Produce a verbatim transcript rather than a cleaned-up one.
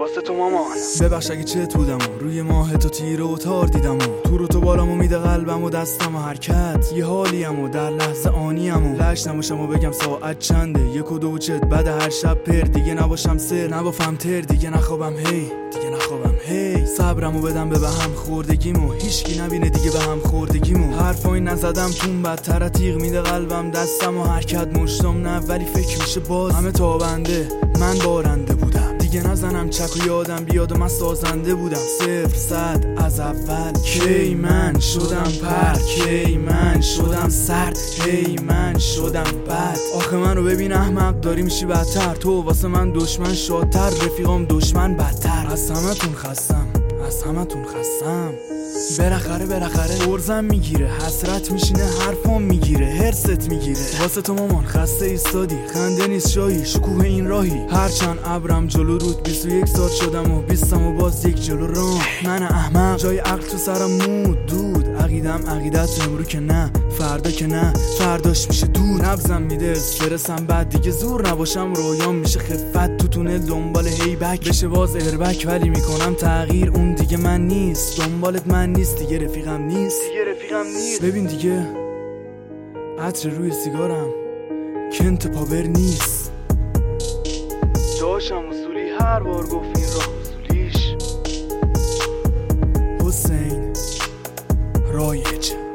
واسه تو مامان. ببخش اگه چت بودم و روی ماه تو تیره و تار دیدم و تو رو تو بالامو میده قلبم و دستم و حرکت یه حالیم و در لحظه آنیم و لش نماشم و بگم ساعت چنده یک و دو چت بعد هر شب پر دیگه نباشم سر نبافم تر دیگه نخوابم هی دیگه نخوابم هی صبرمو بدم به هم خوردگیمو هیچکی نبینه دیگه به هم خوردگیمو حرفای نزدم تون بدتر تیغ میده قلبم دستم و حرکت مشتم نه ولی فکر میشه باز همه تابنده من بارنده بودم دیگه نزنم چک و یادم بیاد و من سازنده بودم صفر صد از اول کی من شدم پر کی من شدم سرد کی من شدم بد آخه منو ببین احمق داری میشی بدتر تو واسه من دشمن شادتر رفیقام دشمن بدتر از همتون خستم از همتون خستم بالاخره بالاخره ارزم میگیره حسرت میشینه حرفام میگیره هرست میگیره واسه تو مامان خسته ایستادی خنده نیست شاهی شکوه این راهی هرچند ابرم جلو رود بیست و یک ساعت شدم و بیستم و باز یک جلو راه من احمق جای عقل تو سرم مود دود عقیدم عقیدت امرو که نه فردا که نه فرداش میشه دود نبزم میده استرسم بعد دیگه زور نباشم رویام میشه خفت تو تونل دنبال هیبک بشه باز اربک ولی میکنم تغییر اون دیگه من نیست دنبالت من نیست دیگه رفیقم نیست دیگه رفیقم نیست. ببین دیگه عطر روی سیگارم کنت پاور نیست داشتم اصولی هر بار گفت این راه اصولیش حسین رایج.